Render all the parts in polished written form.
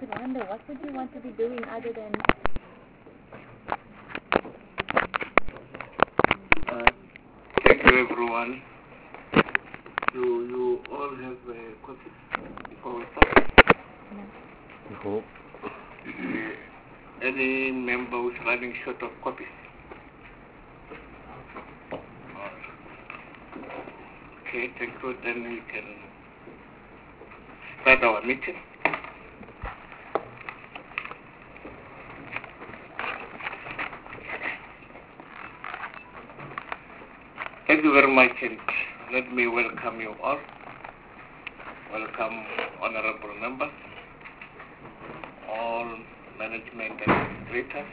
could wonder, what would you want to be doing other than... Thank you, everyone. You all have copies before we start? I hope. Any member who's running short of copies? Okay, thank you. Then we can start our meeting. Thank you very much, and let me welcome you all. Welcome, honorable members, all management administrators.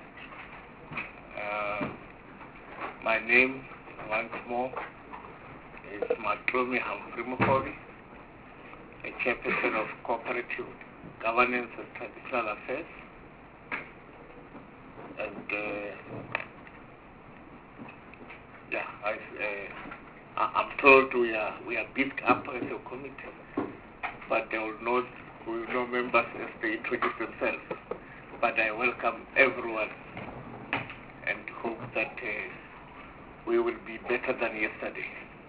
My name, once more, is Matlomi Humphrey Mokori, a chairperson of Cooperative Governance and Traditional Affairs. And I'm told we are beefed up as a committee, but there will no members as they introduce themselves. But I welcome everyone and hope that we will be better than yesterday.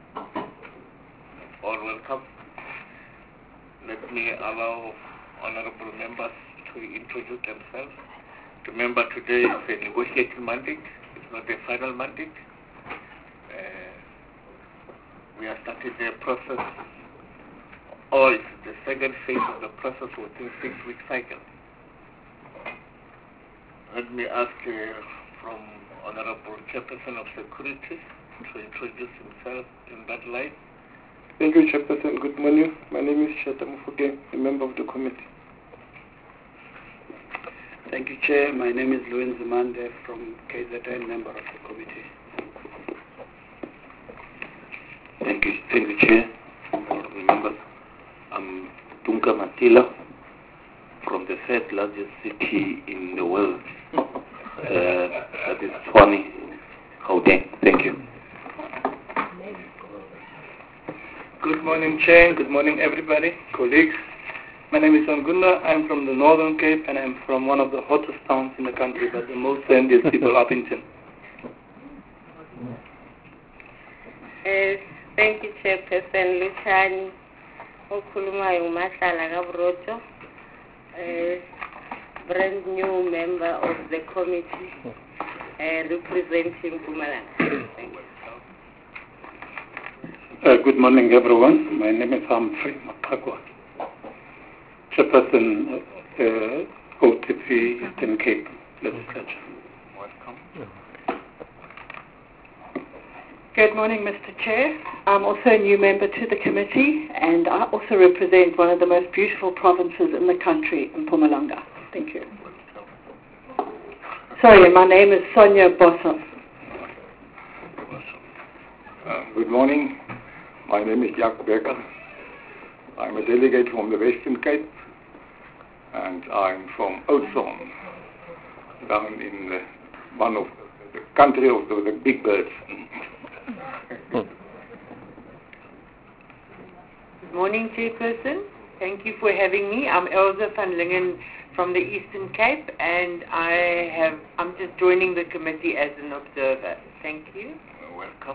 All welcome. Let me allow honorable members to introduce themselves. Remember, today is a negotiating mandate. It's not a final mandate. We are starting the process, or it's the second phase of the process within 6-week cycle. Let me ask from Honorable Chairperson of Security to introduce himself in that light. Thank you, Chairperson. Good morning. My name is Shata Mufuke, a member of the committee. Thank you, Chair. My name is Louis Zimande from KZN, member of the committee. Thank you, Chair. Honorable members, I'm Tunka Matila from the third largest city in the world. That is Tshwane, Gauteng. Thank you. Good morning, Chair. Good morning, everybody, colleagues. My name is Ongunda. I'm from the Northern Cape, and I'm from one of the hottest towns in the country, but the most sandiest people, Upington. Thank you, Chairperson Luchani. Okhulumayo uMahlala Kabroto, brand new member of the committee representing Mpumalanga. Thank you. Good morning, everyone. My name is Humphrey Mapagwa, Chairperson OTP Eastern Cape Legislature. Welcome. Good morning, Mr. Chair. I'm also a new member to the committee, and I also represent one of the most beautiful provinces in the country, Mpumalanga. Thank you. Sorry, my name is Sonia Bosso. Good morning. My name is Jack Becker. I'm a delegate from the Western Cape, and I'm from Oudtshoorn, down in one of the country of the big birds. Good morning, Chairperson. Thank you for having me. I'm Elza van Lingen from the Eastern Cape, and I'm just joining the committee as an observer. Thank you. Welcome.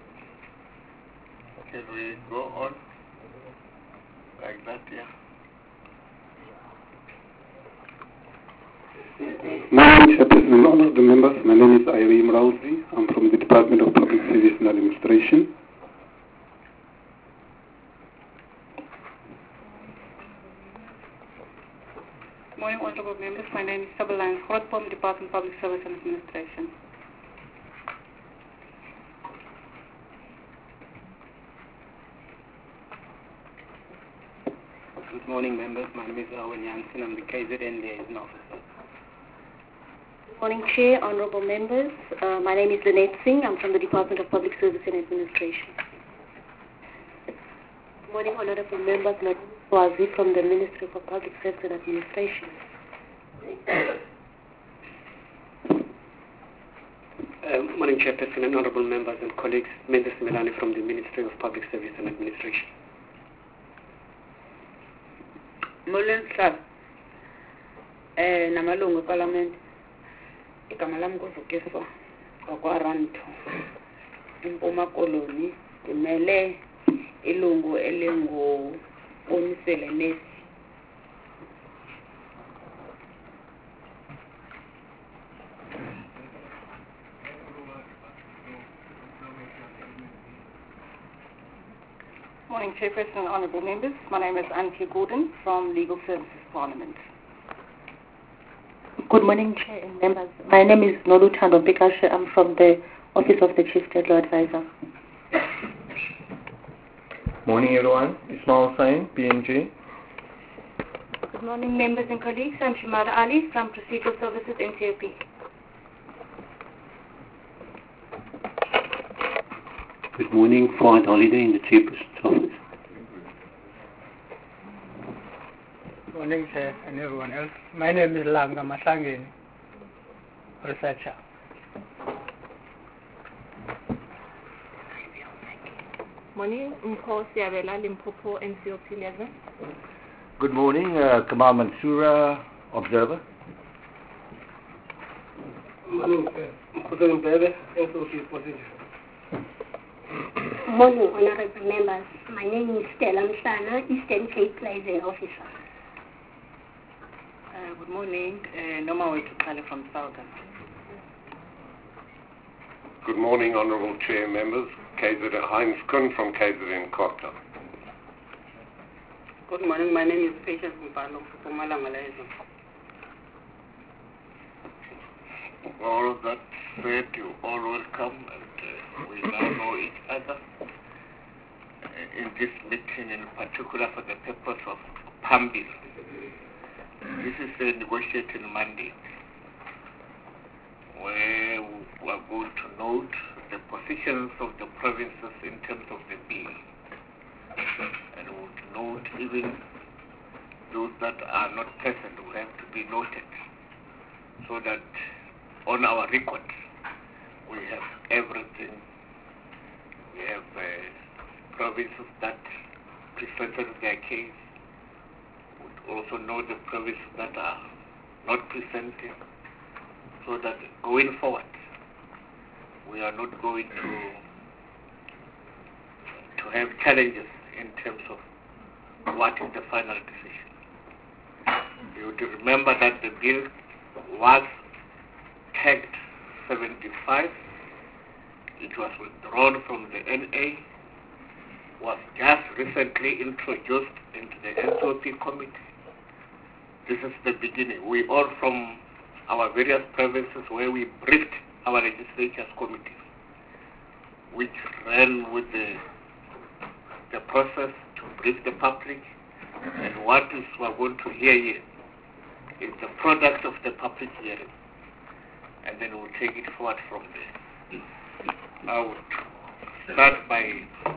Can we go on like that, yeah? Madam Chairperson and all of the members, my name is Irene Rousey. I'm from the Department of Public Service and Administration. Good morning, honorable members. My name is Sabalan Grootboom, Department of Public Service and Administration. Good morning, members. My name is Owen Jansen. I'm the KZN Liaison Officer. Good morning, Chair, honorable members. My name is Lynette Singh. I'm from the Department of Public Service and Administration. Good morning, honorable members. My name is Swazi from the Ministry for Public Service and Administration. Morning, Chairperson and honorable members and colleagues. Mendes Melani from the Ministry of Public Service and Administration. Mullen Sir, namalungu eParliament. Igama lami kuvukiswa ngokwaRantu. Impuma Koloni ngimele ilungu elingu-Omisele Nesi. Morning, Chairperson and Honourable Members. My name is Antia Gordon from Legal Services Parliament. Good morning, Chair and members. My name is Noluthando Mpikashe. I'm from the Office of the Chief State Law Advisor. Morning, everyone. Ismail Hussain, PNG. Good morning, members and colleagues. I'm Shimara Ali from Procedural Services, NCOP. Good morning, Fouad Holiday in the Chairperson's office. Morning, Chair, and everyone else. My name is Langa Masangeni, researcher. Morning, Mkosi Abela Limpopo, NCOP 11. Good morning, Kamal Mansoura, observer. Morning, Mkhuzo Mbebe, NCOP position. Morning, honorable members. My name is Stella Msana, Eastern Cape Liaison Officer. Good morning, Noma Wetukale from Southern. Good morning, Honourable Chair members. KZN Heinz Kuhn from KZN Kokta. Good morning, my name is Patience Mpalo from Malaysia. All of that said, you all welcome, and we now know each other in this meeting, in particular for the purpose of PAMBIL. This is a negotiating mandate where we are going to note the positions of the provinces in terms of the bill, and we will note even those that are not present who have to be noted, so that on our record we have everything. We have provinces that presented their case. We also know the provinces that are not presenting, so that going forward we are not going to have challenges in terms of what is the final decision. You have to remember that the bill was tagged 75. It was withdrawn from the NA, was just recently introduced into the NCOP committee. This is the beginning. We all from our various provinces where we briefed our legislatures committees, which ran with the process to brief the public, and what is we are going to hear here is the product of the public hearing, and then we'll take it forward from there. I would start by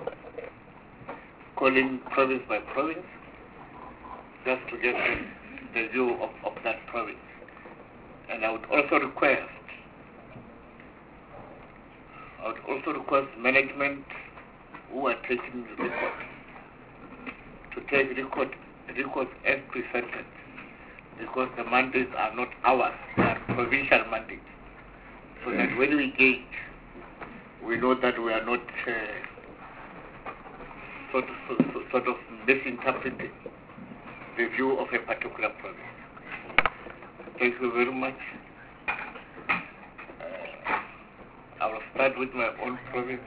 calling province by province, just to get the view of that province. And I would also request management who are taking the record to take records as presented, because the mandates are not ours, they are provincial mandates, so that when we gauge, we know that we are not sort of misinterpreting the view of a particular province. Thank you very much. I will start with my own province.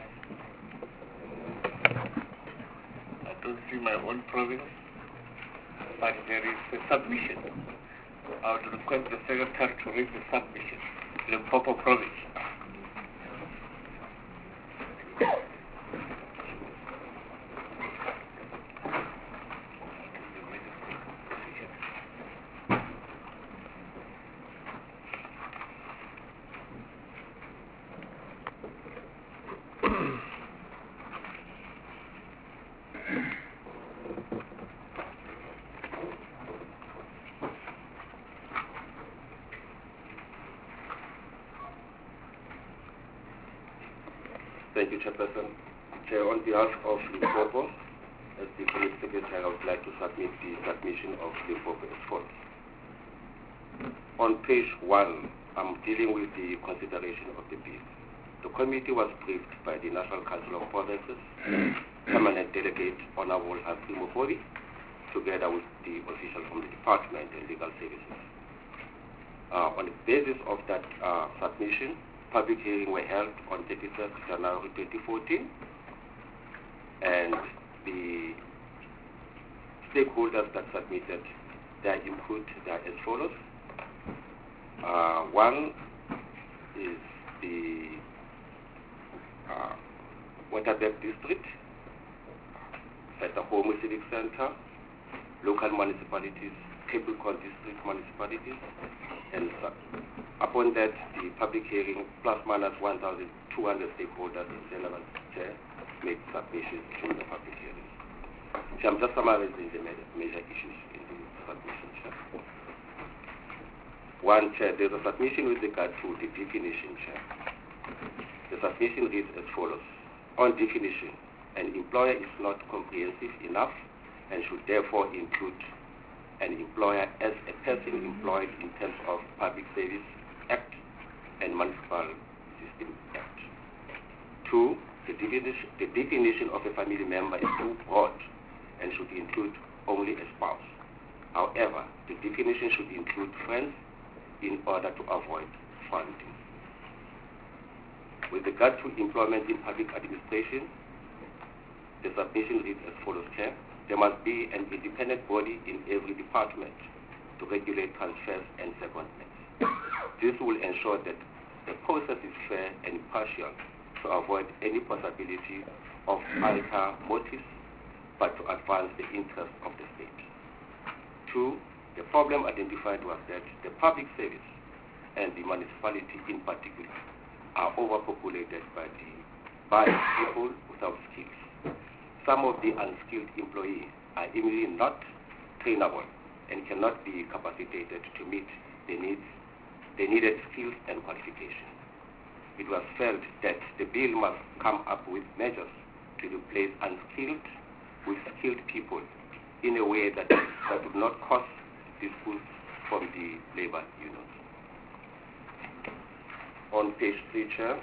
I don't see my own province, but there is a submission. I would request the Secretary to read the submission, Limpopo province. Thank you, Chairperson. Chair, on behalf of Limpopo, as the Committee Secretary, I would like to submit the submission of Limpopo as follows. On page 1, I'm dealing with the consideration of the bill. The committee was briefed by the National Council of Provinces, permanent delegate Honorable Hakim Mokori, together with the officials from the Department and Legal Services. On the basis of that submission, public hearings were held on 31st January 2014, and the stakeholders that submitted their input are as follows. One is the Waterberg District, at the Home Civic Center, local municipalities, Capricorn District municipalities, and upon that, the public hearing, plus minus 1,200 stakeholders in relevant chair, made submissions during the public hearing. So I'm just summarizing the major issues in the submission, Chair. One, Chair, there's a submission with regard to the definition, Chair. The submission reads as follows. On definition, an employer is not comprehensive enough and should therefore include an employer as a person employed in terms of Public Service Act and Municipal System Act. 2, the definition of a family member is too broad and should include only a spouse. However, the definition should include friends in order to avoid funding. With regard to employment in public administration, the submission reads as follows, Chair. There must be an independent body in every department to regulate transfers and secondments. This will ensure that the process is fair and impartial to avoid any possibility of ulterior motives, but to advance the interests of the state. 2, the problem identified was that the public service and the municipality in particular are overpopulated by people without skills. Some of the unskilled employees are immediately not trainable and cannot be capacitated to meet the needed skills and qualifications. It was felt that the bill must come up with measures to replace unskilled with skilled people in a way that would not cause disputes from the labor unions. On page 3, Chair,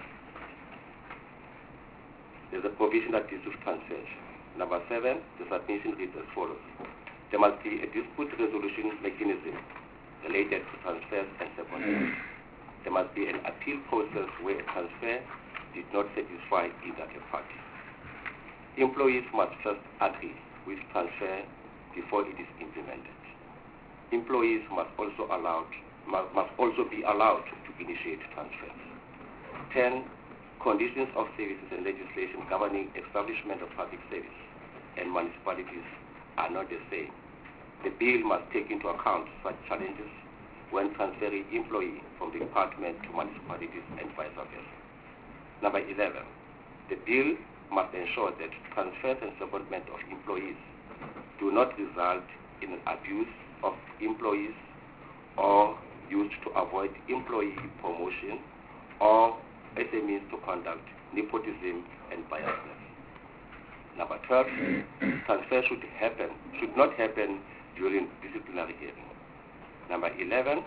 there's a provision that deals with transfers. Number 7, the submission reads as follows. There must be a dispute resolution mechanism related to transfers and secondments. There must be an appeal process where a transfer did not satisfy either a party. Employees must first agree with transfer before it is implemented. Employees must also be allowed to initiate transfers. 10, conditions of services and legislation governing establishment of public service and municipalities are not the same. The bill must take into account such challenges when transferring employees from the department to municipalities and vice versa. Number 11, the bill must ensure that transfers and secondment of employees do not result in an abuse of employees or used to avoid employee promotion or as a means to conduct nepotism and biasness. Number 12, transfer should not happen during disciplinary hearing. Number 13,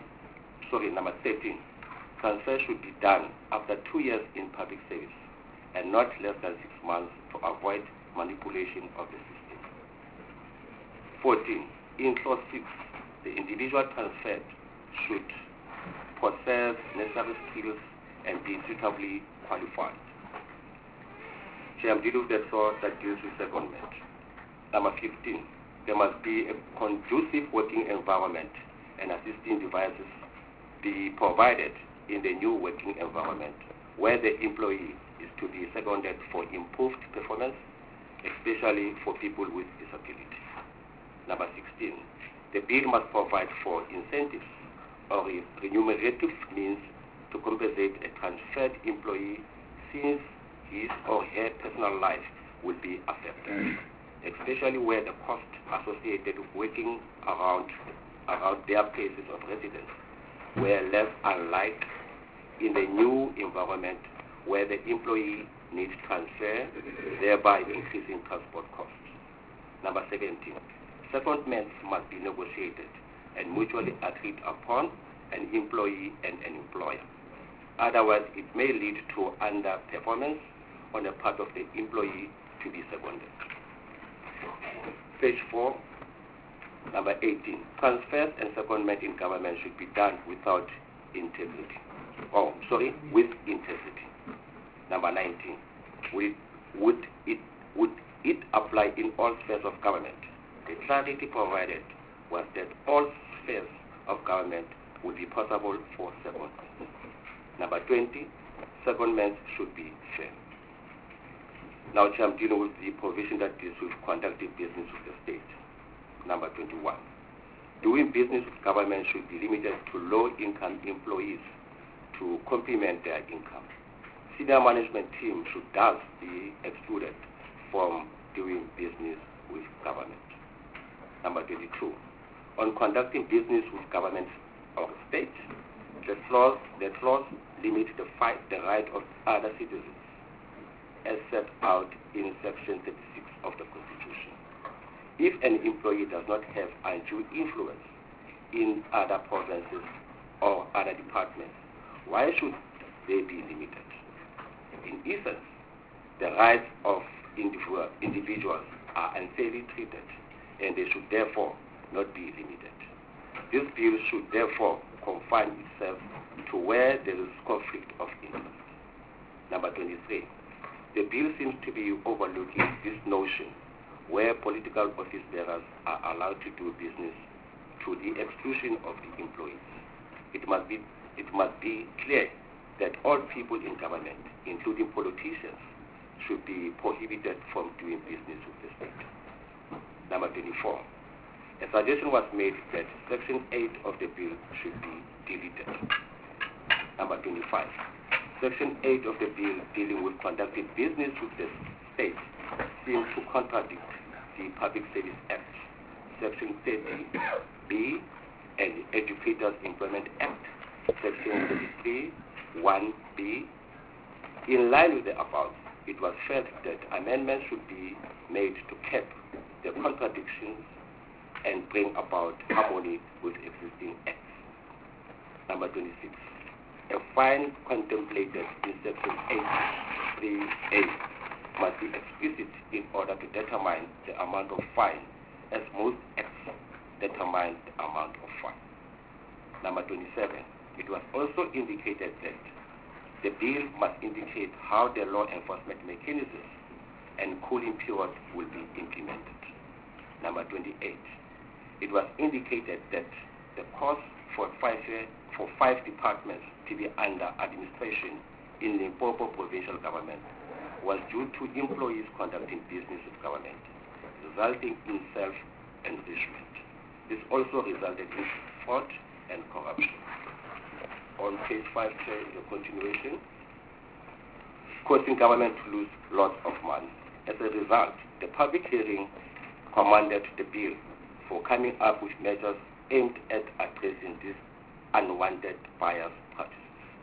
transfer should be done after 2 years in public service and not less than 6 months to avoid manipulation of the system. 14, in clause 6, the individual transferred should possess necessary skills and be suitably qualified. I'm dealing with that sort that deals with secondment. Number 15, there must be a conducive working environment and assisting devices be provided in the new working environment where the employee is to be seconded for improved performance, especially for people with disabilities. Number 16, the bill must provide for incentives or remunerative means to compensate a transferred employee since his or her personal life will be affected, especially where the costs associated with working around their places of residence were less unlike in the new environment where the employee needs transfer, thereby increasing transport costs. Number 17, secondments must be negotiated and mutually agreed upon an employee and an employer. Otherwise, it may lead to underperformance on the part of the employee to be seconded. Page 4, number 18. Transfers and secondment in government should be done without integrity. With integrity. Number 19. Would it apply in all spheres of government? The clarity provided was that all spheres of government would be possible for secondment. Number 20. Secondment should be fair. Now, I'm dealing with the provision that deals with conducting business with the state. Number 21. Doing business with government should be limited to low-income employees to complement their income. Senior management team should thus be excluded from doing business with government. Number 22. On conducting business with government or state, the clause limits the right of other citizens as set out in Section 36 of the Constitution. If an employee does not have undue influence in other provinces or other departments, why should they be limited? In essence, the rights of individuals are unfairly treated, and they should therefore not be limited. This bill should therefore confine itself to where there is conflict of interest. Number 23. The bill seems to be overlooking this notion where political office bearers are allowed to do business to the exclusion of the employees. It must be clear that all people in government, including politicians, should be prohibited from doing business with the state. Number 24. A suggestion was made that Section 8 of the bill should be deleted. Number 25. Section 8 of the bill dealing with conducting business with the state seems to contradict the Public Service Act, Section 30B, and the Educators Employment Act, Section 33, 1B. In line with the above, it was felt that amendments should be made to cap the contradictions and bring about harmony with existing acts. Number 26. A fine contemplated in Section 8(3)(a) must be explicit in order to determine the amount of fine, as most acts determine the amount of fine. Number 27. It was also indicated that the bill must indicate how the law enforcement mechanisms and cooling period will be implemented. Number 28. It was indicated that the cost for five departments to be under administration in the Limpopo provincial government was due to employees conducting business with government, resulting in self-enrichment. This also resulted in fraud and corruption. On page 5, the continuation, causing government to lose lots of money. As a result, the public hearing commanded the bill for coming up with measures aimed at addressing these unwanted bias practices.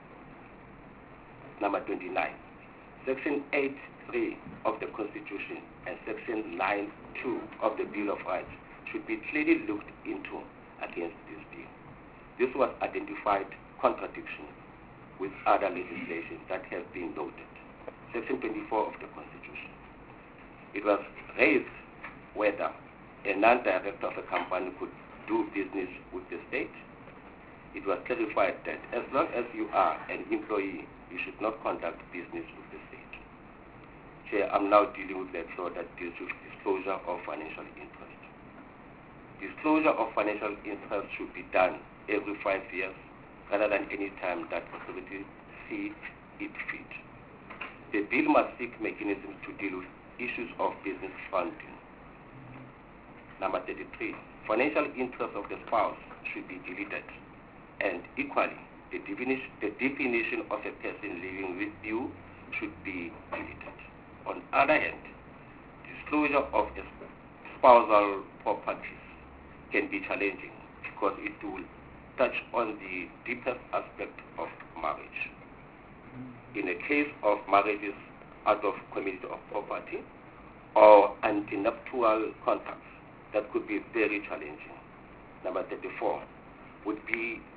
Number 29. Section 8(3) of the Constitution and Section 9(2) of the Bill of Rights should be clearly looked into against this bill. This was identified contradiction with other legislation that have been noted. Section 24 of the Constitution. It was raised whether a non-director of a company could do business with the state. It was clarified that as long as you are an employee, you should not conduct business with the state. Chair, I'm now dealing with the law that deals with disclosure of financial interest. Disclosure of financial interest should be done every 5 years rather than any time that authority sees it fit. The bill must seek mechanisms to deal with issues of business funding. Number 33. Financial interest of the spouse should be deleted, and equally, the definition of a person living with you should be deleted. On the other hand, disclosure of spousal properties can be challenging because it will touch on the deepest aspect of marriage. In the case of marriages out of community of property or antenuptial contacts, that could be very challenging. Number 34 would be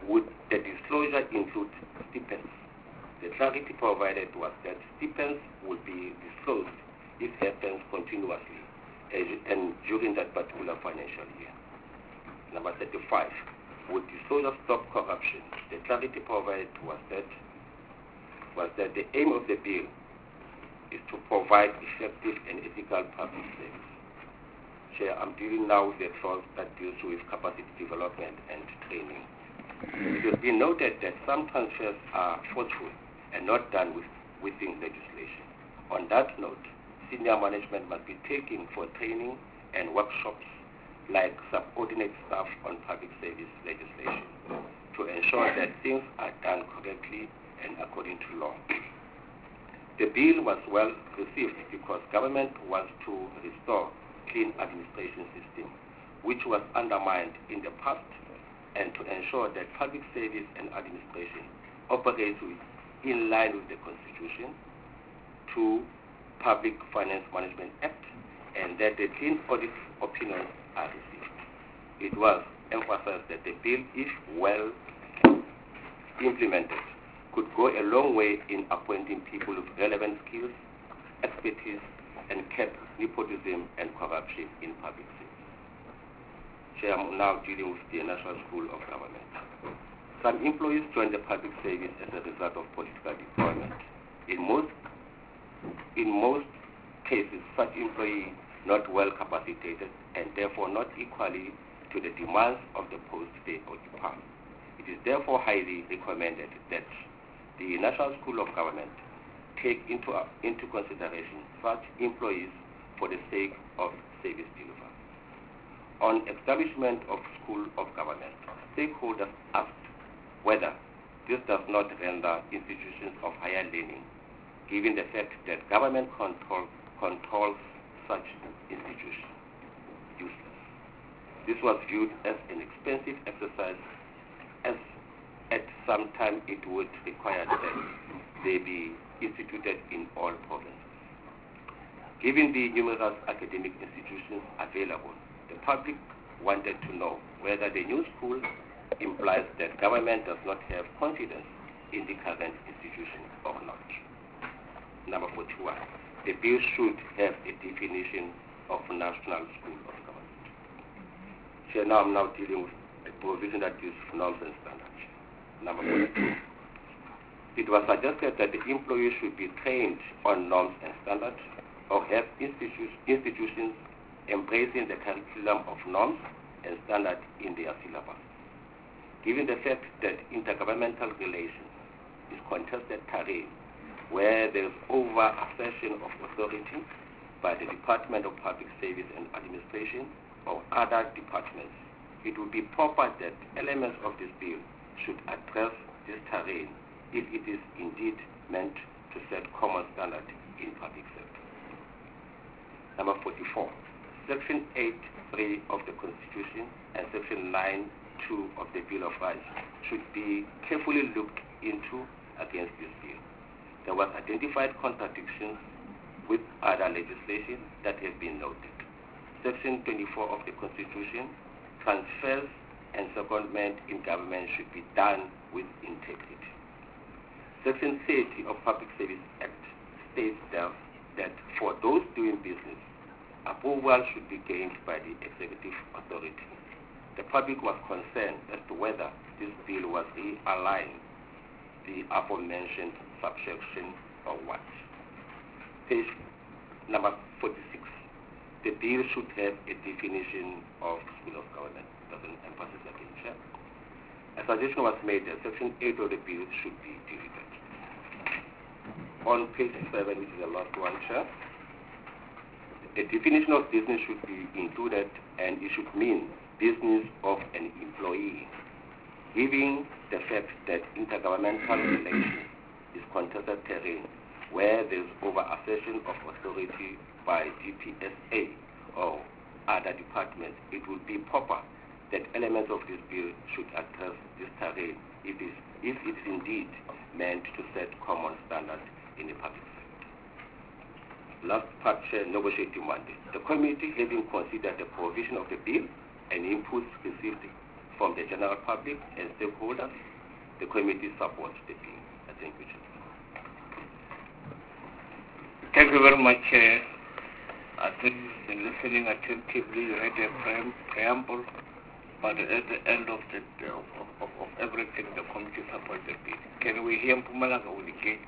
would the disclosure include stipends? The clarity provided was that stipends would be disclosed if happens continuously and during that particular financial year. Number 35, would disclosure stop corruption? The clarity provided was that the aim of the bill is to provide effective and ethical public service. Chair, I'm dealing now with the clause that deals with capacity development and training. It has been noted that some transfers are forceful and not done within legislation. On that note, senior management must be taken for training and workshops like subordinate staff on public service legislation to ensure that things are done correctly and according to law. The bill was well received because government wants to restore clean administration system, which was undermined in the past, and to ensure that public service and administration operates in line with the Constitution, to Public Finance Management Act, and that the clean audit opinions are received. It was emphasized that the bill, if well implemented, could go a long way in appointing people with relevant skills, expertise, and cap nepotism and corruption in public service. Chair, I'm now dealing with the National School of Government. Some employees join the public service as a result of political deployment. In most cases, such employees not well capacitated and therefore not equally to the demands of the post they occupy. It is therefore highly recommended that the National School of Government take into consideration such employees for the sake of service delivery. On establishment of School of Government, stakeholders asked whether this does not render institutions of higher learning, given the fact that government controls such institutions, useless. This was viewed as an expensive exercise, as at some time it would require that they be instituted in all provinces. Given the numerous academic institutions available, the public wanted to know whether the new school implies that government does not have confidence in the current institution or not. Number 41, the bill should have a definition of National School of Government. So now I'm dealing with the provision that deals with norms and standards. Number 42, it was suggested that the employees should be trained on norms and standards or have institutions embracing the curriculum of norms and standards in their syllabus. Given the fact that intergovernmental relations is contested terrain where there is over-assertion of authority by the Department of Public Service and Administration or other departments, it would be proper that elements of this bill should address this terrain if it is indeed meant to set common standards in public sector. Number 44, Section 8.3 of the Constitution and Section 9.2 of the Bill of Rights should be carefully looked into against this bill. There was identified contradictions with other legislation that have been noted. Section 24 of the Constitution, transfers and secondment in government should be done with integrity. Section 30 of Public Service Act states that for those doing business, approval should be gained by the executive authority. The public was concerned as to whether this bill was realigning the aforementioned subsection or what. Page number 46. The bill should have a definition of School of Government. Doesn't emphasize again, Chair. A suggestion was made that Section 8 of the bill should be deleted. On page 7, which is the last one, Chair, a definition of business should be included, and it should mean business of an employee, given the fact that intergovernmental relations is contested terrain where there is over-assertion of authority by DPSA or other departments. It would be proper that elements of this bill should address this terrain if it is indeed meant to set common standards in the public sector. Last part, Chair, negotiating mandate. The committee, having considered the provision of the bill and inputs received from the general public and stakeholders, the committee supports the bill. Thank you, Chair. Thank you very much. I think you've been listening attentively. You read a preamble, but at the end of everything, the committee supports the bill. Can we hear Mpumalanga with the gate?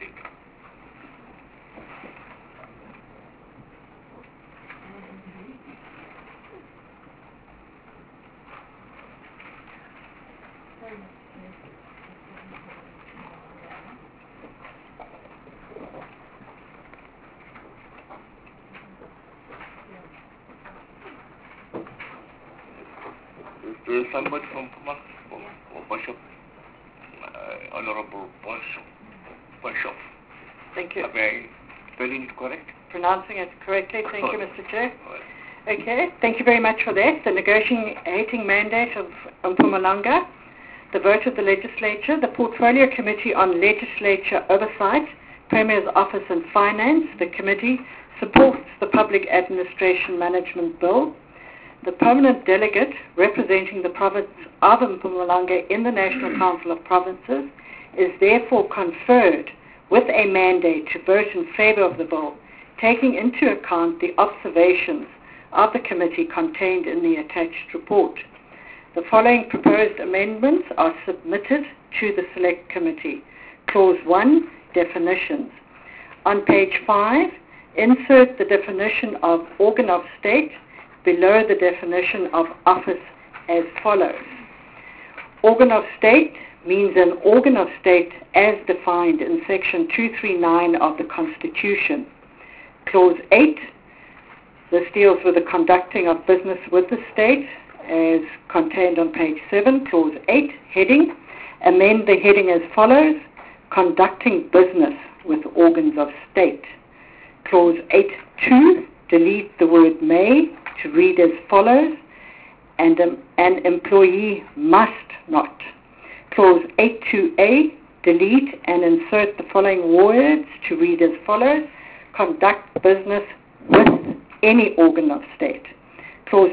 There is somebody from Puma or Bishop, Honorable Bishop. Thank you. Am I spelling it correct? Pronouncing it correctly. Thank you, Mr. Chair. Okay, thank you very much for that. The negotiating mandate of Mpumalanga, the vote of the legislature, the Portfolio Committee on Legislature Oversight, Premier's Office and Finance, the committee supports the Public Administration Management Bill. The permanent delegate representing the province of Mpumalanga in the National Council of Provinces is therefore conferred with a mandate to vote in favour of the bill, taking into account the observations of the committee contained in the attached report. The following proposed amendments are submitted to the Select Committee. Clause 1, definitions. On page 5, insert the definition of organ of state below the definition of office as follows. Organ of state means an organ of state as defined in section 239 of the Constitution. Clause 8, this deals with the conducting of business with the state as contained on page 7. Clause 8, heading, amend the heading as follows, conducting business with organs of state. Clause 8.2, delete the word may to read as follows, and an employee must not. Clause 8.2a, delete and insert the following words to read as follows, conduct business with any organ of state. Clause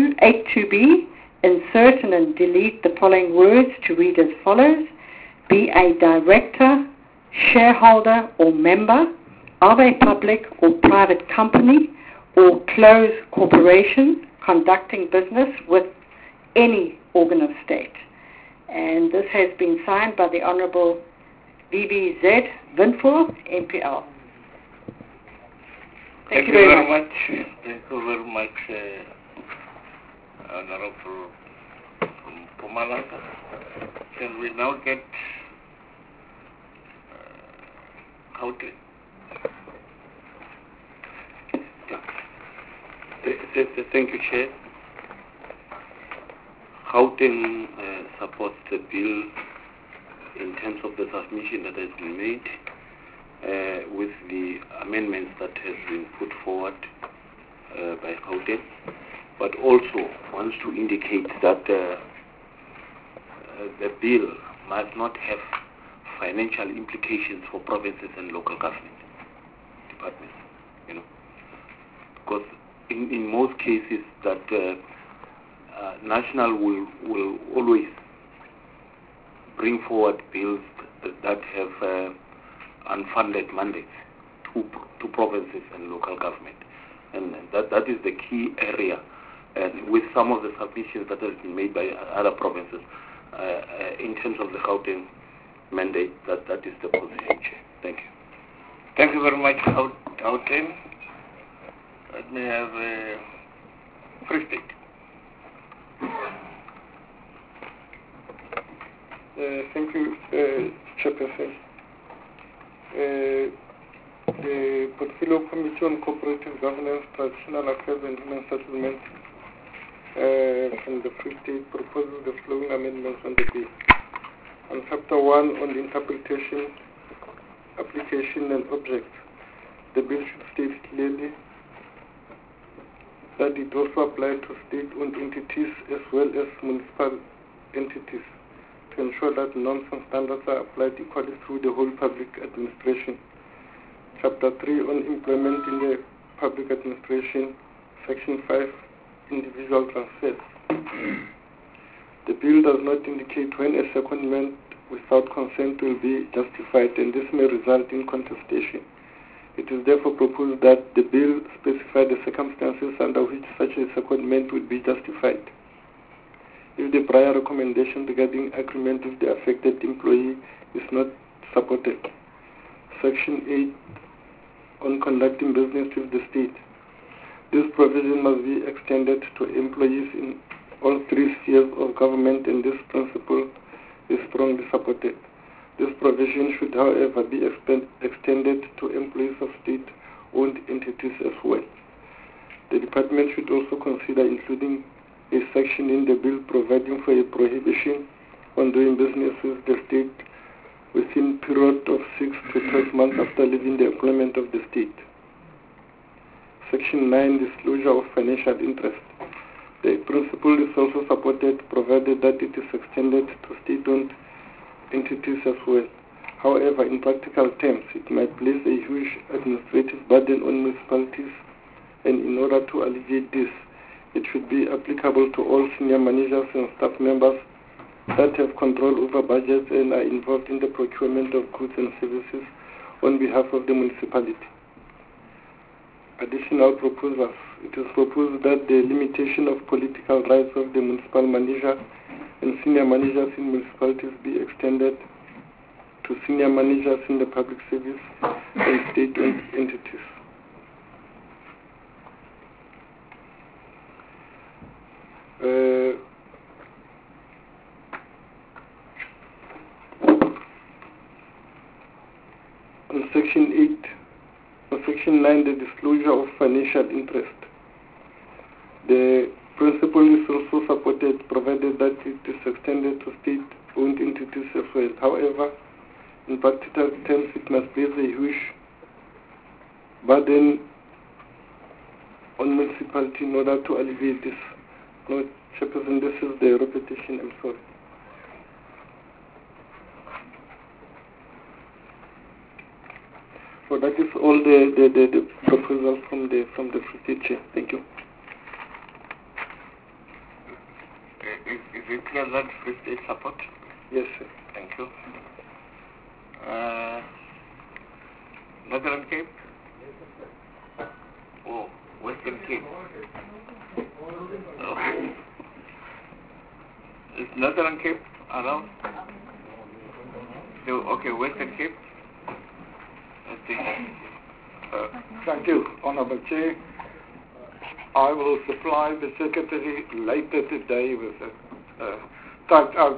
8.2b, insert and delete the following words to read as follows, be a director, shareholder or member of a public or private company or closed corporation conducting business with any organ of state. And this has been signed by the Honourable VBZ Windfall, MPL. Thank you very much. Thank you very much, Honourable Mpumalanga. Can we now get Gauteng? Thank you, Chair. Gauteng supports the bill in terms of the submission that has been made with the amendments that has been put forward by Gauteng, but also wants to indicate that the bill must not have financial implications for provinces and local government departments, because in most cases that National will always bring forward bills that have unfunded mandates to provinces and local government, and that is the key area. And with some of the submissions that have been made by other provinces in terms of the Gauteng mandate, that is the position, Chair. Thank you. Thank you very much, Gauteng. Let me have Free State. Thank you, Chairperson. The Portfolio Committee on Cooperative Governance, Traditional Affairs and Human Settlements from the Free State proposes the following amendments on the bill. On Chapter 1 on the interpretation, application and object, the bill should state clearly that it also applies to state-owned entities as well as municipal entities to ensure that norms and standards are applied equally through the whole public administration. Chapter 3 on implementing the public administration, Section 5, individual transfers. The bill does not indicate when a secondment without consent will be justified, and this may result in contestation. It is therefore proposed that the bill specify the circumstances under which such a secondment would be justified. If the prior recommendation regarding agreement with the affected employee is not supported. Section 8 on conducting business with the state. This provision must be extended to employees in all three spheres of government, and this principle is strongly supported. This provision should, however, be extended to employees of state-owned entities as well. The department should also consider including a section in the bill providing for a prohibition on doing business with the state within a period of 6 to 12 months after leaving the employment of the state. Section 9, disclosure of financial interest. The principle is also supported provided that it is extended to state-owned entities as well. However, in practical terms, it might place a huge administrative burden on municipalities, and in order to alleviate this, it should be applicable to all senior managers and staff members that have control over budgets and are involved in the procurement of goods and services on behalf of the municipality. Additional proposals. It is proposed that the limitation of political rights of the municipal manager and senior managers in municipalities be extended to senior managers in the public service and state-owned entities. On Section 8, on Section 9, the disclosure of financial interest. The principle is also supported provided that it is extended to state-owned entities as well. However, in practical terms, it must place a huge burden on municipality in order to alleviate this. No, Chairperson, this is the repetition. I'm sorry. So that is all the proposals from the Free State Chair. Thank you. Is it clear that Free State support? Yes, sir. Thank you. Northern Cape? Oh, Western Cape. Okay. Is Northern Cape around? So, okay, Western Cape. Thank you, Honourable Chair. I will supply the Secretary later today with a typed out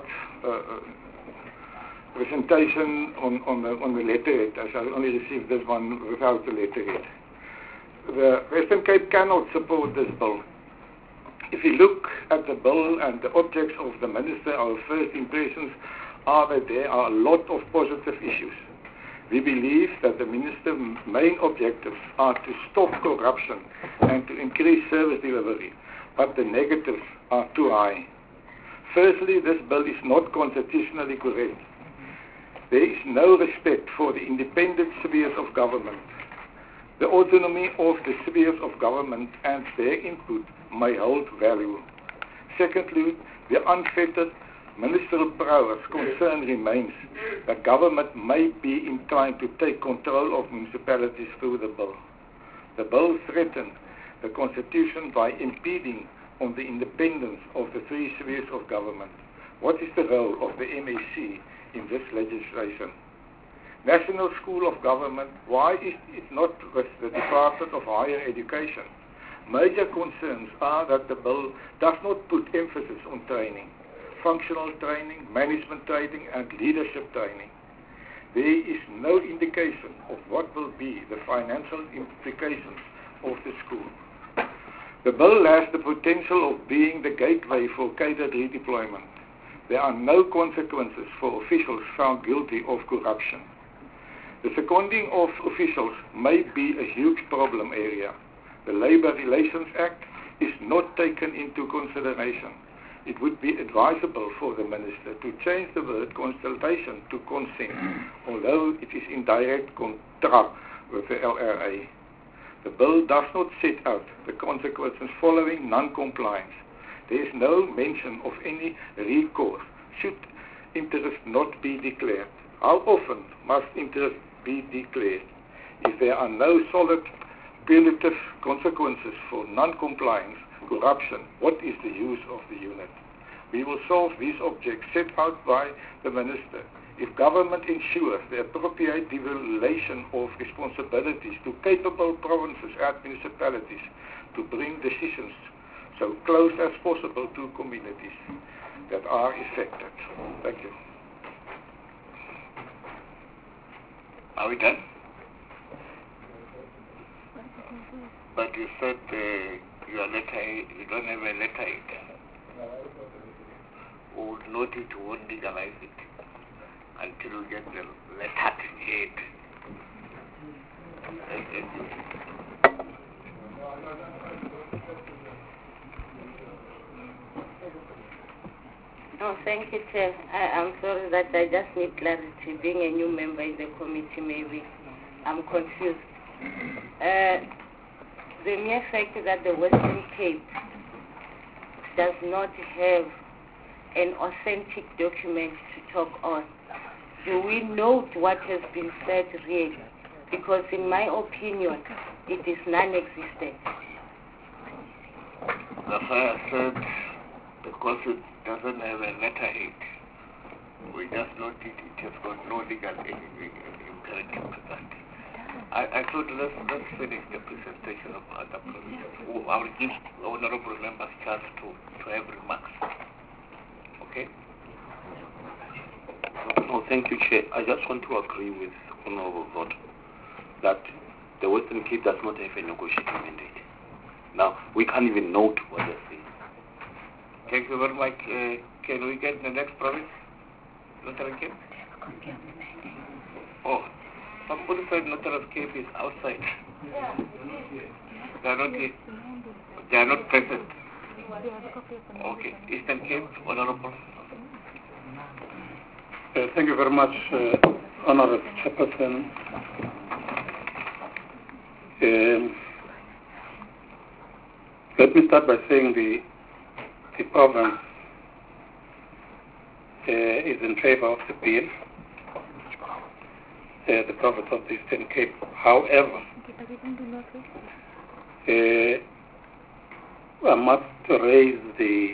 presentation on the letterhead. I shall only receive this one without the letterhead. The Western Cape cannot support this bill. If you look at the bill and the objects of the Minister, our first impressions are that there are a lot of positive issues. We believe that the Minister's main objectives are to stop corruption and to increase service delivery, but the negatives are too high. Firstly, this bill is not constitutionally correct. There is no respect for the independent spheres of government. The autonomy of the spheres of government and their input may hold value. Secondly, the unfettered ministerial powers concern remains that government may be inclined to take control of municipalities through the bill. The bill threatens the Constitution by impeding on the independence of the three spheres of government. What is the role of the MAC in this legislation? National School of Government, why is it not with the Department of Higher Education? Major concerns are that the bill does not put emphasis on training. Functional training, management training and leadership training. There is no indication of what will be the financial implications of the school. The bill has the potential of being the gateway for catered redeployment. There are no consequences for officials found guilty of corruption. The seconding of officials may be a huge problem area. The Labour Relations Act is not taken into consideration. It would be advisable for the Minister to change the word consultation to consent, although it is in direct contrast with the LRA. The bill does not set out the consequences following non-compliance. There is no mention of any recourse should interest not be declared. How often must interest be declared? If there are no solid punitive consequences for non-compliance, corruption, what is the use of the unit? We will solve these objects set out by the Minister if government ensures the appropriate devolution of responsibilities to capable provinces and municipalities to bring decisions so close as possible to communities that are affected. Thank you. Are we done? But you said your letter, you don't have a letter yet. We would note it, we won't legalize it until we get the letter yet. Thank you. No, thank you, Chair. I'm sorry that I just need clarity. Being a new member in the committee, maybe I'm confused. The mere fact that the Western Cape does not have an authentic document to talk on, do we note what has been said really? Because in my opinion, it is non-existent. That's why I said, because it doesn't have a letterhead, we just note it, it has got no legal imperative to that. I thought let's finish the presentation of other provisions. I will give honorable members chance to have remarks. Okay? No, thank you, Chair. I just want to agree with Honorable Vote that the Western Cape does not have a negotiating mandate. Now, we can't even note what they're saying. Thank you very much. Can we get the next province? Northern Cape? Oh, somebody said Northern Cape is outside. They are not present. Okay. Eastern Cape, Honorable. Thank you very much, Honorable Chairperson. Let me start by saying the province is in favor of the bill, the province of the Eastern Cape. However, I must raise the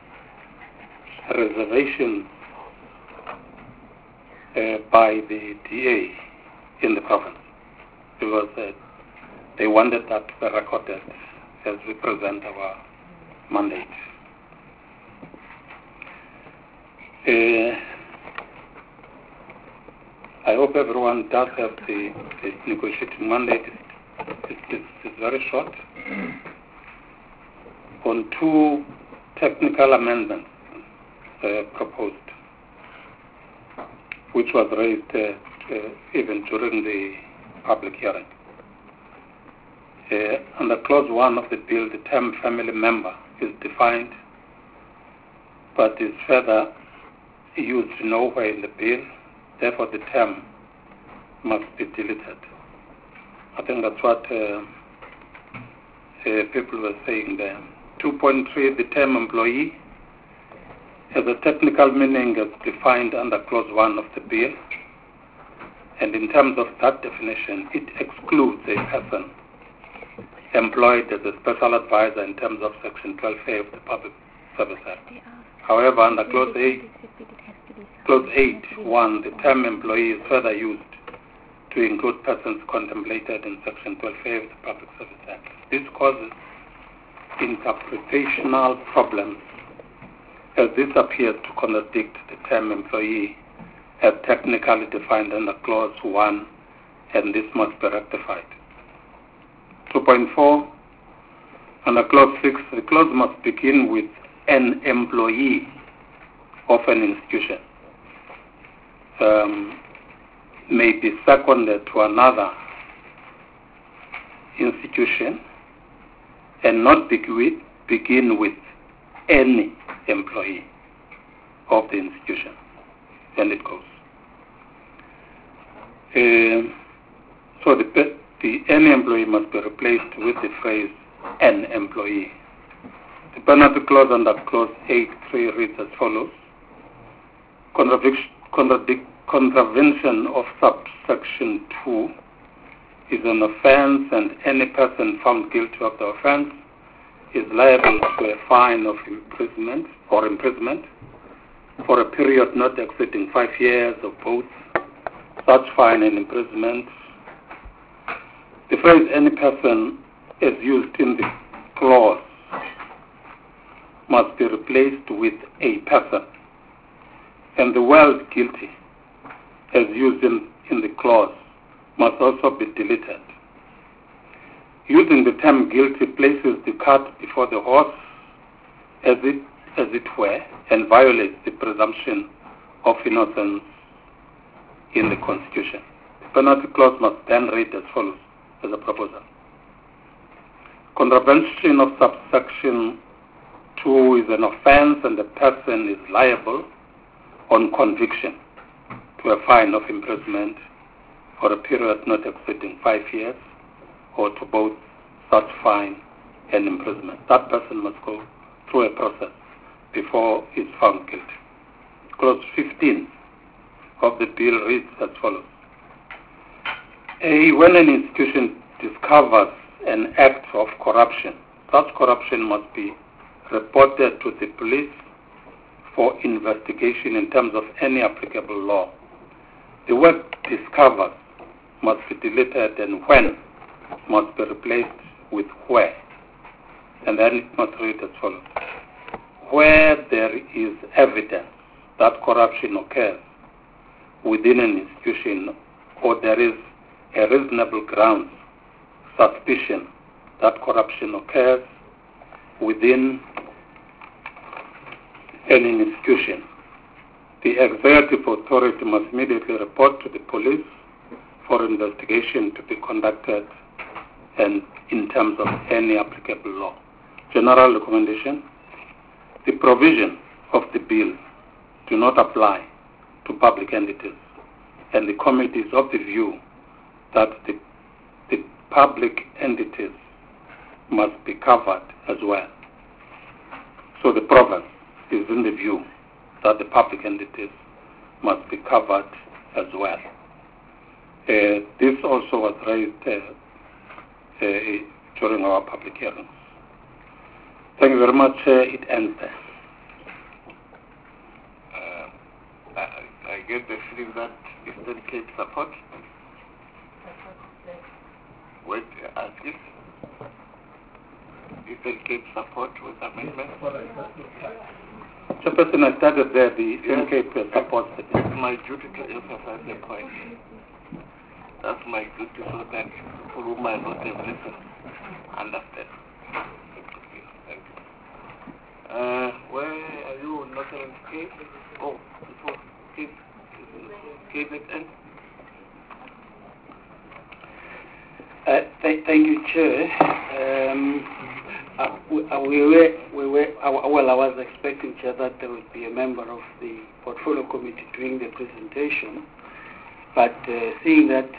reservation by the DA in the province because they wanted that to be recorded as we present our mandate. I hope everyone does have the negotiating mandate. It's very short. On two technical amendments proposed, which was raised even during the public hearing. Under Clause 1 of the bill, the term family member is defined, but is further used nowhere in the bill. Therefore, the term must be deleted. I think that's what people were saying there. 2.3, the term employee has a technical meaning as defined under Clause 1 of the bill. And in terms of that definition, it excludes a person employed as a special advisor in terms of Section 12A of the Public Service Act. However, under Clause 8.1, the term employee is further used to include persons contemplated in Section 12A of the Public Service Act. This causes interpretational problems as this appears to contradict the term employee as technically defined under Clause 1, and this must be rectified. 2.4, under Clause 6, the clause must begin with an employee of an institution. May be seconded to another institution and not begin with any employee of the institution. And it goes. So the any employee must be replaced with the phrase an employee. The penalty clause under clause 8.3 reads as follows. Contravention of subsection 2 is an offence, and any person found guilty of the offence is liable to a fine of imprisonment for a period not exceeding 5 years of both such fine and imprisonment. The phrase any person as used in the clause must be replaced with a person, and the word guilty as used in the clause must also be deleted. Using the term guilty places the cart before the horse, as it were, and violates the presumption of innocence in the Constitution. The penalty clause must then read as follows as a proposal. Contravention of subsection 2 is an offence, and the person is liable on conviction to a fine of imprisonment for a period not exceeding 5 years, or to both such fine and imprisonment. That person must go through a process before he is found guilty. Clause 15 of the bill reads as follows. A, when an institution discovers an act of corruption, such corruption must be reported to the police for investigation in terms of any applicable law. The word discovers must be deleted, and when must be replaced with where. And then it must read as follows. Where there is evidence that corruption occurs within an institution, or there is a reasonable ground suspicion that corruption occurs within any institution, the executive authority must immediately report to the police for investigation to be conducted and in terms of any applicable law. General recommendation: the provision of the bill do not apply to public entities, and the committee is of the view that the public entities must be covered as well. So the province is in the view that the public entities must be covered as well. This also was raised during our public hearings. Thank you very much. It ends there. I get the feeling that Eastern Cape support. Wait, ask it. Eastern Cape support with amendment. So, person, I started there. The Eastern Cape supports it. It's my duty to emphasize the point. That's my duty, so that people who might not have listened understand. Thank you. Where are you? Northern Cape? Oh, before Cape it ends. Thank you, Chair. I was expecting, Chair, that there would be a member of the Portfolio Committee doing the presentation, but seeing that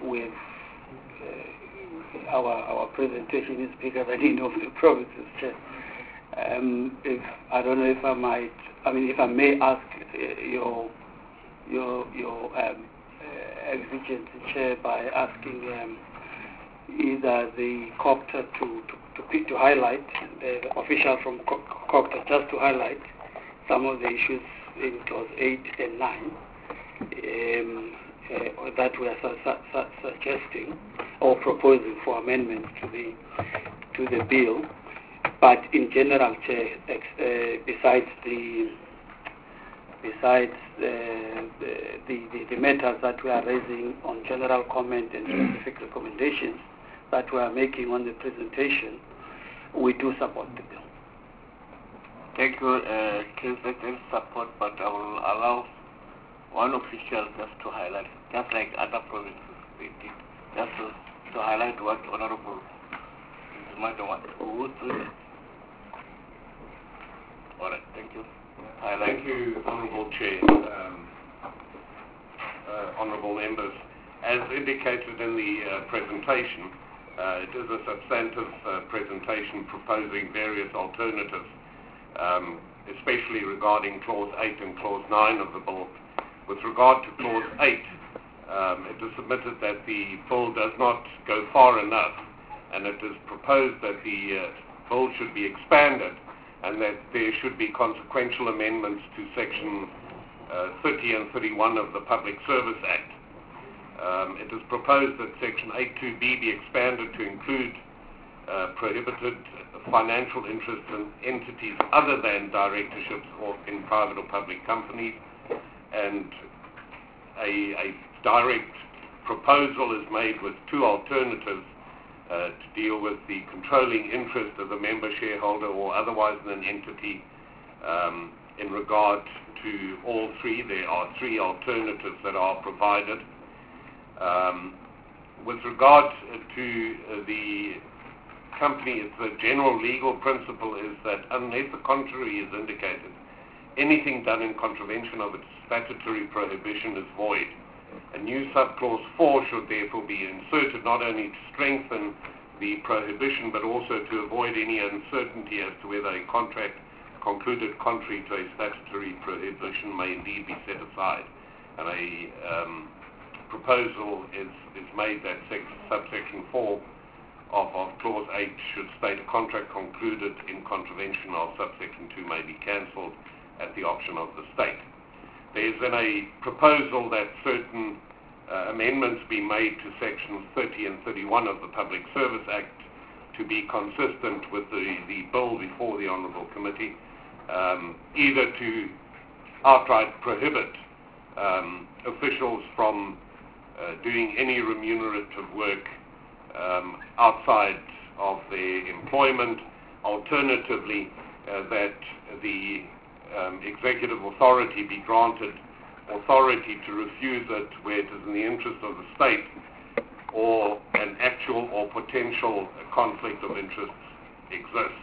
our presentation is bigger than any of the provinces, Chair, if I don't know if I might, if I may ask your exigence, Chair, by asking either the COGTA to highlight, the official from COGTA, just to highlight some of the issues in clause 8 and 9 that we are suggesting or proposing for amendments to the bill. But in general, Chair, besides the matters that we are raising on general comment and specific recommendations that we are making on the presentation, we do support the bill. Thank you, KZN support, but I will allow one official just to highlight, just like other provinces they did, just to highlight what Honorable Madam wants. Who's doing it? All right, thank you. Thank you, Honourable Chair, Honourable Members. As indicated in the presentation, It is a substantive presentation proposing various alternatives, especially regarding Clause 8 and Clause 9 of the bill. With regard to Clause 8, it is submitted that the bill does not go far enough, and it is proposed that the bill should be expanded and that there should be consequential amendments to Section 30 and 31 of the Public Service Act. It is proposed that Section 8.2b be expanded to include prohibited financial interests in entities other than directorships or in private or public companies, and a direct proposal is made with two alternatives to deal with the controlling interest of the member shareholder or otherwise in an entity. In regard to all three, there are three alternatives that are provided. With regard to the company, the general legal principle is that unless the contrary is indicated, anything done in contravention of its statutory prohibition is void. A new subclause 4 should therefore be inserted not only to strengthen the prohibition but also to avoid any uncertainty as to whether a contract concluded contrary to a statutory prohibition may indeed be set aside. And a proposal is made that subsection 4 of Clause 8 should state a contract concluded in contravention of subsection 2 may be cancelled at the option of the state. There is then a proposal that certain amendments be made to sections 30 and 31 of the Public Service Act to be consistent with the bill before the Honourable Committee, either to outright prohibit officials from doing any remunerative work outside of their employment, alternatively that the executive authority be granted authority to refuse it where it is in the interest of the state or an actual or potential conflict of interest exists.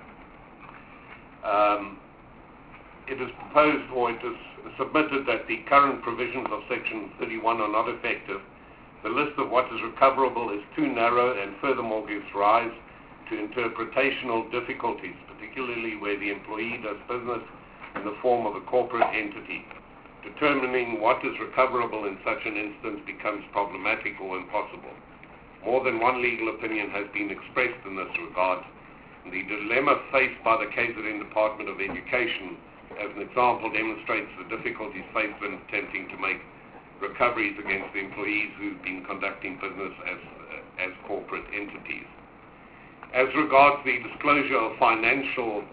It is proposed or it is submitted that the current provisions of Section 31 are not effective. The list of what is recoverable is too narrow and furthermore gives rise to interpretational difficulties, particularly where the employee does business in the form of a corporate entity. Determining what is recoverable in such an instance becomes problematic or impossible. More than one legal opinion has been expressed in this regard. The dilemma faced by the KZN Department of Education, as an example, demonstrates the difficulties faced when attempting to make recoveries against the employees who've been conducting business as corporate entities. As regards the disclosure of financial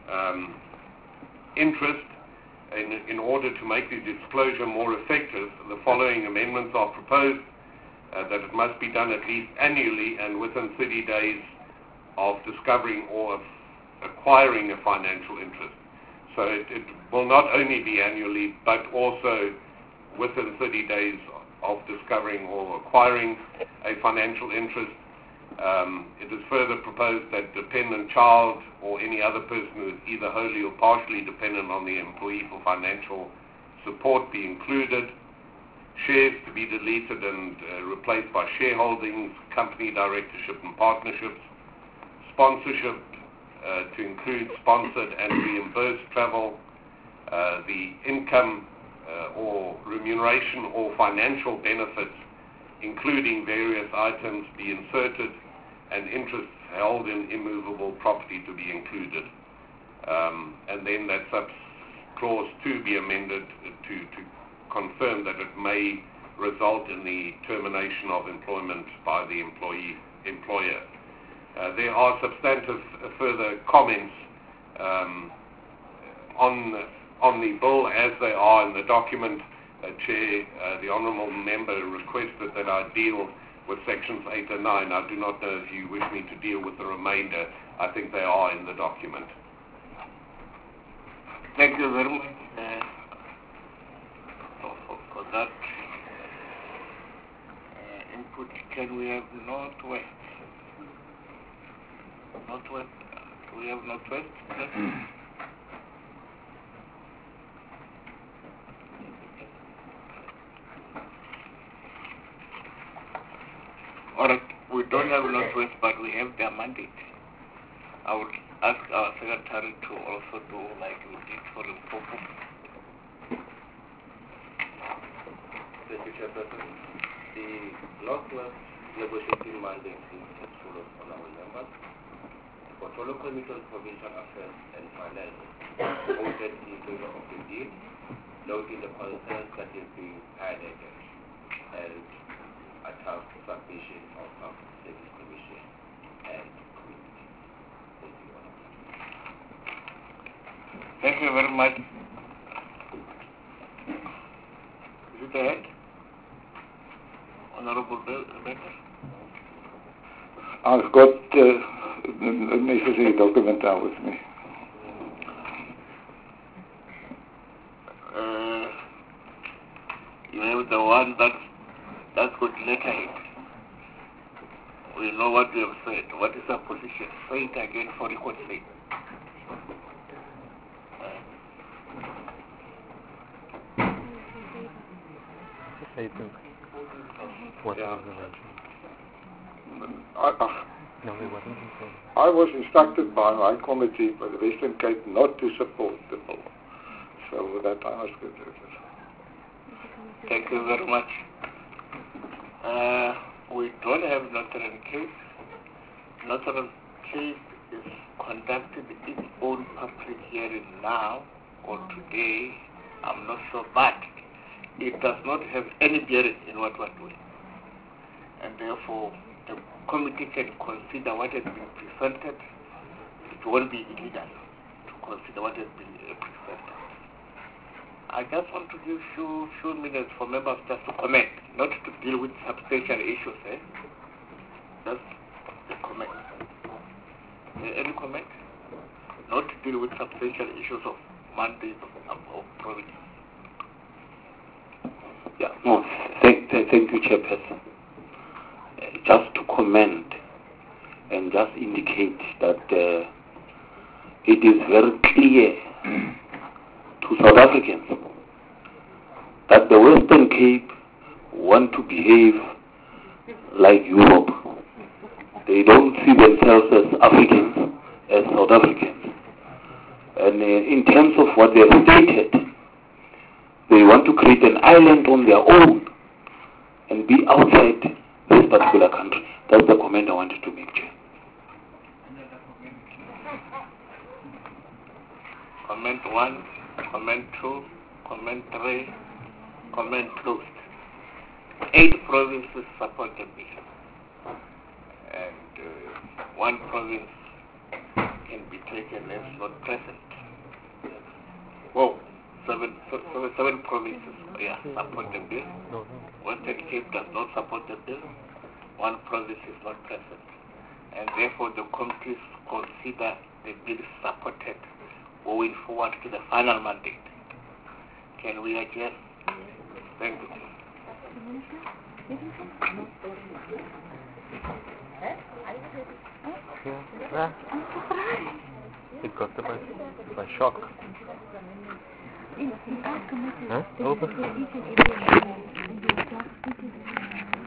interest, in order to make the disclosure more effective, the following amendments are proposed: that it must be done at least annually and within 30 days of discovering or of acquiring a financial interest. So it will not only be annually, but also within 30 days of discovering or acquiring a financial interest. It is further proposed that dependent child or any other person who is either wholly or partially dependent on the employee for financial support be included. Shares to be deleted and replaced by shareholdings, company directorship and partnerships. Sponsorship to include sponsored and reimbursed travel. The income or remuneration or financial benefits, including various items, be inserted, and interests held in immovable property to be included. And then that clause 2 be amended to confirm that it may result in the termination of employment by the employer. There are substantive further comments on the bill as they are in the document. Chair, the Honourable Member requested that I deal with sections 8 and 9. I do not know if you wish me to deal with the remainder. I think they are in the document. Thank you very much for that input. Can we have Northwest? Northwest? Do we have Northwest? All right, we don't have Northwest, but we have their mandate. I would ask our secretary to also do like we did for Limpopo. Thank you, Chairperson. The Northwest negotiating mandate is as follows on our members. The Portfolio Committee on Provincial Affairs and Finance voted in favor of the deal, noting the concerns that have been highlighted and attached submission of Public Service Commission and community. Thank you, Honourable. Thank you very much. Is it ahead? Honourable Becker? I've got the necessary document now with me. You have the one that's got letterhead. We know what you have said. What is our position? Say it again for record's sake. I was instructed by my committee, by the Western Cape, not to support the bill. So with that, I ask you to. Thank you very much. We don't have Northern Cape. Northern Cape is conducted its own public hearing now or today. I'm not sure, but it does not have any bearing in what we're doing. And therefore, the committee can consider what has been presented. It won't be illegal to consider what has been presented. I just want to give few minutes for members just to comment, not to deal with substantial issues. Just a comment. Any comment? Not to deal with substantial issues of mandate of province. Yeah, no, thank you, Chairperson. Just to comment and just indicate that it is very clear to South Africans that the Western Cape want to behave like Europe. They don't see themselves as Africans, as South Africans. And in terms of what they have stated, they want to create an island on their own and be outside this particular country. That's the comment I wanted to make, Chair. Comment 1, comment 2, comment 3, comment closed. 8 provinces support the bill. And 1 province can be taken as not present. Whoa. 7 provinces support the bill. Western Cape does not support the bill. 1 province is not present. And therefore the committees consider the bill supported going forward to the final mandate. Can we adjust? Thank you. It got them by shock. Huh? Open.